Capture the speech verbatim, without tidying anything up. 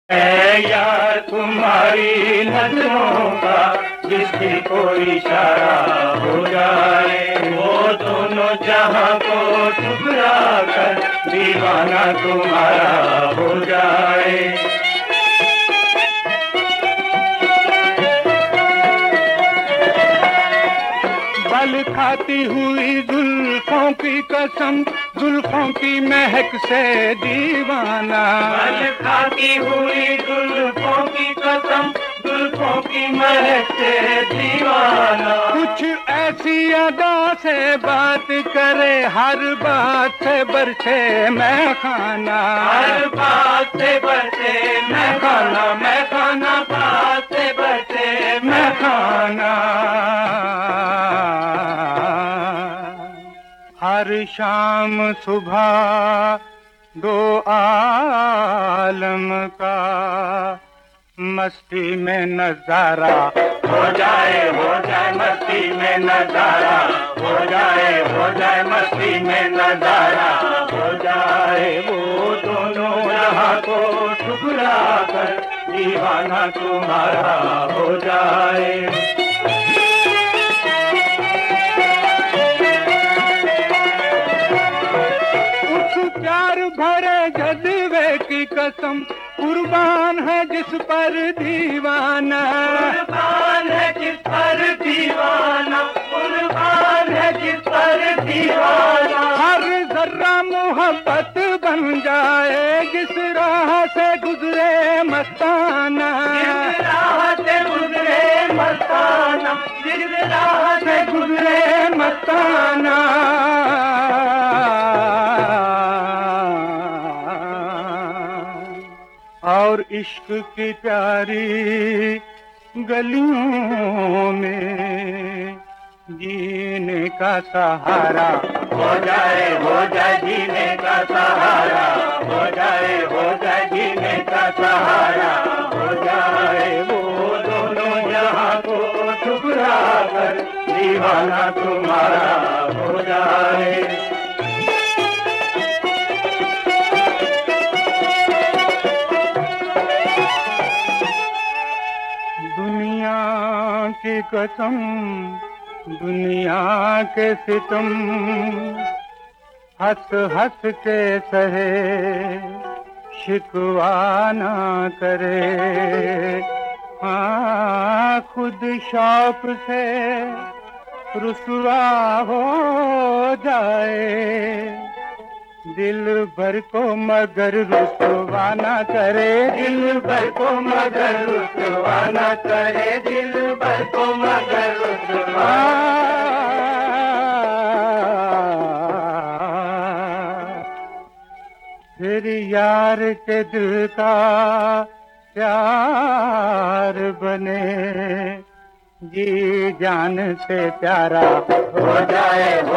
है यार तुम्हारी नजरों का जिसकी कोई इशारा हो जाए, वो दोनों जहां को ठुकरा कर दीवाना तुम्हारा हो जाए। बल खाती हुई जुल्फों की कसम, जुल्फों की महक से दीवाना। बल खाती हुई जुल्फों की कसम, जुल्फों की महक से दीवाना। कुछ ऐसी अदा से बात करे, हर बात से बरसे मैं खाना, हर बात से बरसे मैं खाना, मैं खाना बात से बरसे मैं खाना। हर शाम सुबह दो आलम का मस्ती में नजारा हो जाए, हो जाए मस्ती में नजारा हो जाए, हो जाए मस्ती में नजारा हो जाए। वो दोनों यहाँ को ठुकरा कर दीवाना तुम्हारा हो जाए। प्यार भरे जज्बे की कसम, कुर्बान है जिस पर दीवाना, कुर्बान है जिस पर दीवाना, कुर्बान है जिस पर दीवाना। हर जर्रा मोहब्बत बन जाए जिस राह से गुजरे मस्ताना, जिस राह से गुजरे मस्ताना, जिस राह से गुजरे मस्ताना। और इश्क की प्यारी गलियों में जीने का सहारा हो जाए, हो जाए जीने का सहारा हो जाए, हो जाए जीने का सहारा हो जाए। वो दोनों यहाँ को ठुकरा कर दीवाना तुम्हारा हो जाए। दुनिया की कसम, दुनिया के सितम हंस हंस के सहे, शिकवा ना करे। हाँ खुद शौक से रुसवा हो जाए, दिल भर को मगर रुसवा ना करे, दिल भर को मगर रुसवा ना करे, दिल भर को मगर रुसवा। फिर यार के दिल का प्यार बने, जी जान से प्यारा हो जाए।